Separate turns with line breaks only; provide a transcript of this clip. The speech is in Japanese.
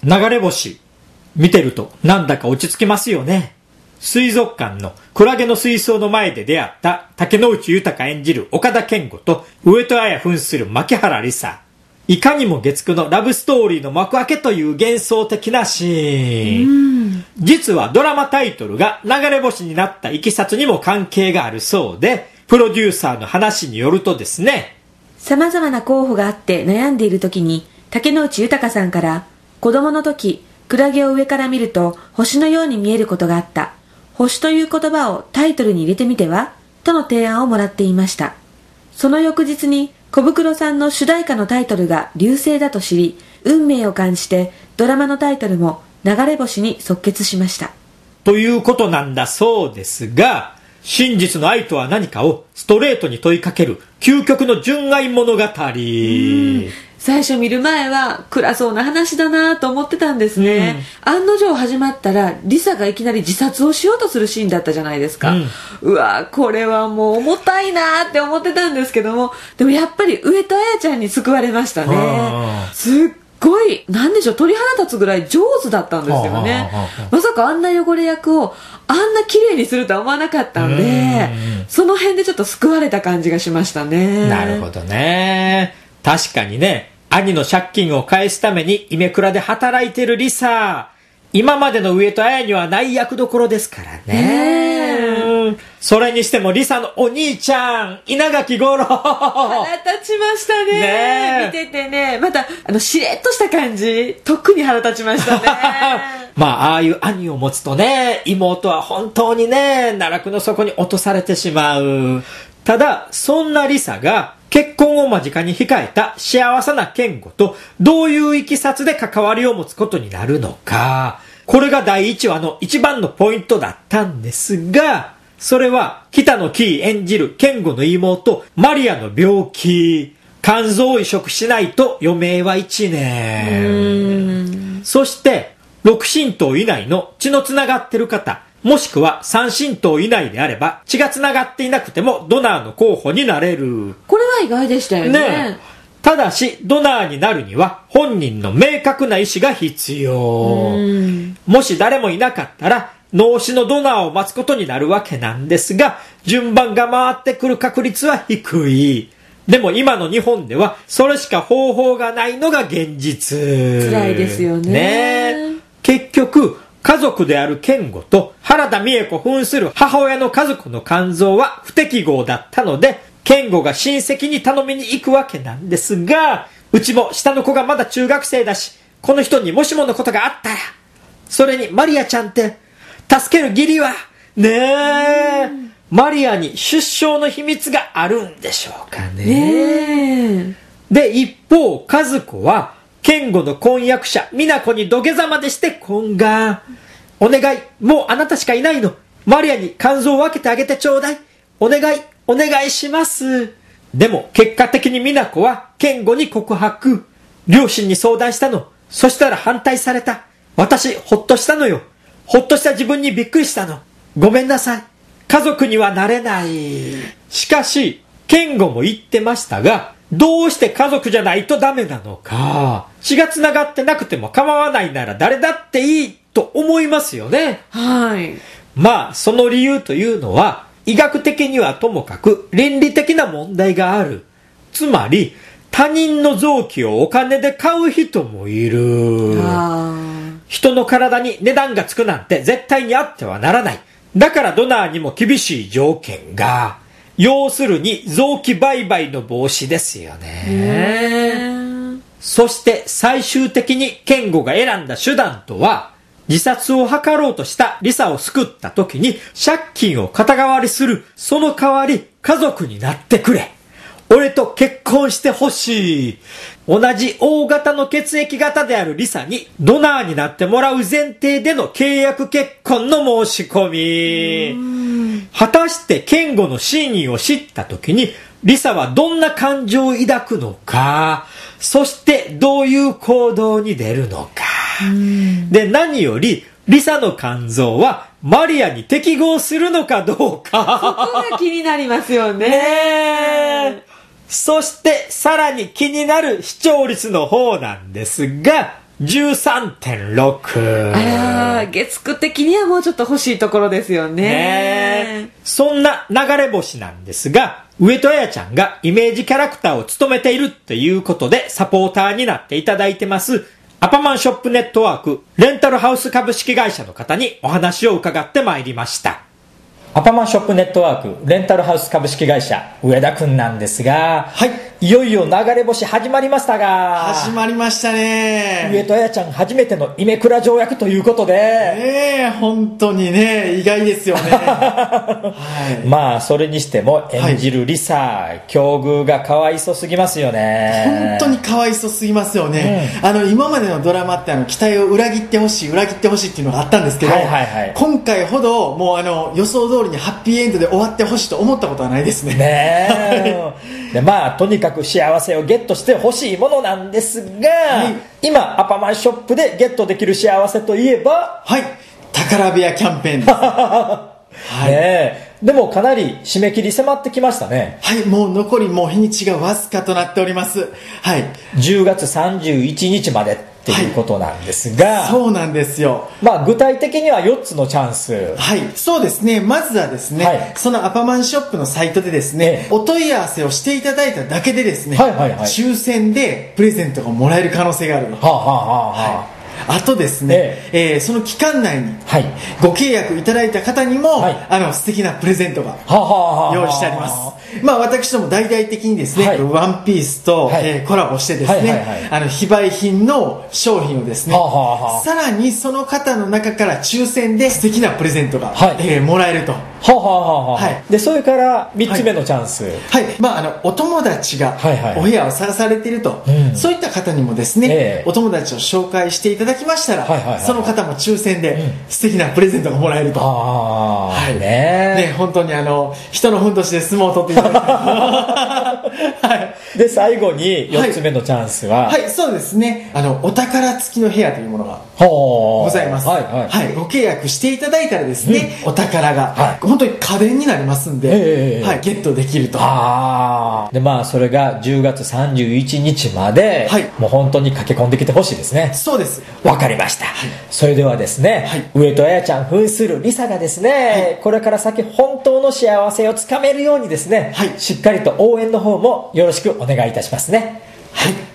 流れ星見てるとなんだか落ち着きますよね。水族館のクラゲの水槽の前で出会った竹野内豊演じる岡田健吾と上戸彩扮する牧原梨沙。いかにも月9のラブストーリーの幕開けという幻想的なシーン。実はドラマタイトルが流れ星になったいきさつにも関係があるそうで、プロデューサーの話によるとですね、
様々な候補があって悩んでいる時に竹野内豊さんから子供の時クラゲを上から見ると星のように見えることがあった。星という言葉をタイトルに入れてみてはとの提案をもらっていました。その翌日に小袋さんの主題歌のタイトルが流星だと知り、運命を感じてドラマのタイトルも流れ星に即決しました。
ということなんだそうですが、真実の愛とは何かをストレートに問いかける究極の純愛物語。
最初見る前は暗そうな話だなと思ってたんですね、案の定始まったらリサがいきなり自殺をしようとするシーンだったじゃないですか、うわこれはもう重たいなって思ってたんですけども、でもやっぱり上戸彩ちゃんに救われましたね。すっごいなんでしょう、鳥肌立つぐらい上手だったんですよね。まさかあんな汚れ役をあんな綺麗にするとは思わなかったんで、その辺でちょっと救われた感じがしましたね。
なるほどね。確かにね、兄の借金を返すためにイメクラで働いてるリサ、今までの上戸彩にはない役どころですからね。それにしてもリサのお兄ちゃん稲垣吾郎、
腹立ちましたね。見ててね、またしれっとした感じ特に腹立ちましたね。
まあああいう兄を持つとね、妹は本当にね奈落の底に落とされてしまう。ただそんなリサが結婚を間近に控えた幸せな健吾とどういういきさつで関わりを持つことになるのか、これが第1話の一番のポイントだったんですが、それは北野キー演じる健吾の妹マリアの病気、肝臓を移植しないと余命は1年。そして6親等以内の血のつながってる方、もしくは3親等以内であれば血がつながっていなくてもドナーの候補になれる。
これは意外でしたよね。
ただしドナーになるには本人の明確な意思が必要。もし誰もいなかったら脳死のドナーを待つことになるわけなんですが、順番が回ってくる確率は低い。でも今の日本ではそれしか方法がないのが現実。
辛いですよね。
結局家族である健吾と原田美恵子扮する母親の家族の肝臓は不適合だったので、健吾が親戚に頼みに行くわけなんですが、うちも下の子がまだ中学生だし、この人にもしものことがあったら、それにマリアちゃんって助ける義理はねえ、マリアに出生の秘密があるんでしょうかね。で一方和子は健吾の婚約者美奈子に土下座までして懇願、お願い、もうあなたしかいないの、マリアに肝臓を分けてあげてちょうだい、お願いお願いします。でも結果的に美奈子は健吾に告白。両親に相談したの。そしたら反対された。私ほっとしたのよ。ほっとした自分にびっくりしたの。ごめんなさい。家族にはなれない。しかし健吾も言ってましたが、どうして家族じゃないとダメなのか。血がつながってなくても構わないなら誰だっていいと思いますよね。まあその理由というのは医学的にはともかく倫理的な問題がある。つまり他人の臓器をお金で買う人もいる。人の体に値段がつくなんて絶対にあってはならない。だからドナーにも厳しい条件が。要するに臓器売買の防止ですよね。そして最終的に健吾が選んだ手段とは、自殺を図ろうとしたリサを救った時に借金を肩代わりする。その代わり家族になってくれ。俺と結婚してほしい。同じ O 型の血液型であるリサにドナーになってもらう前提での契約結婚の申し込み。果たして健吾の真意を知った時にリサはどんな感情を抱くのか、そしてどういう行動に出るのか。で何よりリサの肝臓はマリアに適合するのかどうか、
そこが気になりますよね。
そしてさらに気になる視聴率の方なんですが、 13.6。
あら、月9的にはもうちょっと欲しいところですよね。
そんな流れ星なんですが、上戸彩ちゃんがイメージキャラクターを務めているということでサポーターになっていただいてますアパマンショップネットワークレンタルハウス株式会社の方にお話を伺ってまいりました。アパマンショップネットワークレンタルハウス株式会社上田くんなんですが、
はい、
いよいよ流れ星始まりましたが、
始まりましたね。
上戸彩ちゃん初めてのイメクラ条約ということで、
本当にね、意外ですよね。はい、
まあそれにしても演じるリサ、境遇がかわいそすぎますよね。
本当にかわいそすぎますよね。今までのドラマって期待を裏切ってほしいっていうのがあったんですけど、今回ほどもう予想通りにハッピーエンドで終わってほしいと思ったことはないですね。
でまあとにかく幸せをゲットしてほしいものなんですが、今アパマンショップでゲットできる幸せといえば、
宝部屋キャンペーンです。
でもかなり締め切り迫ってきましたね。
もう残り日にちがわずかとなっております。
10月31日までっていうことなんですが、
そうなんですよ。
具体的には4つのチャンス。
そうですね。まずはですね、そのアパマンショップのサイトでですね、お問い合わせをしていただいただけでですね、抽選でプレゼントがもらえる可能性がある。あとですね、その期間内にご契約いただいた方にも、素敵なプレゼントが用意してあります。私ども大々的にですね、ワンピースと、コラボしてですね、非売品の商品をですね、さらにその方の中から抽選で素敵なプレゼントが、もらえると。
でそれから3つ目のチャンス、
お友達がお部屋を探されていると、そういった方にもですね、お友達を紹介していただきましたら、その方も抽選で素敵なプレゼントがもらえると。本当に人のふんどしで相撲を取っていただいて
で最後に4つ目のチャンスは、
そうですね、お宝付きの部屋というものがございます。ご契約していただいたらですね、お宝が、本当に家電になりますんで、ゲットできると。
でそれが10月31日まで、もう本当に駆け込んできてほしいですね。
そうです。
わかりました。それではですね、上戸彩ちゃん扮するリサがですね、これから先本当の幸せをつかめるようにですね、しっかりと応援の方もよろしくお願いいたしますね。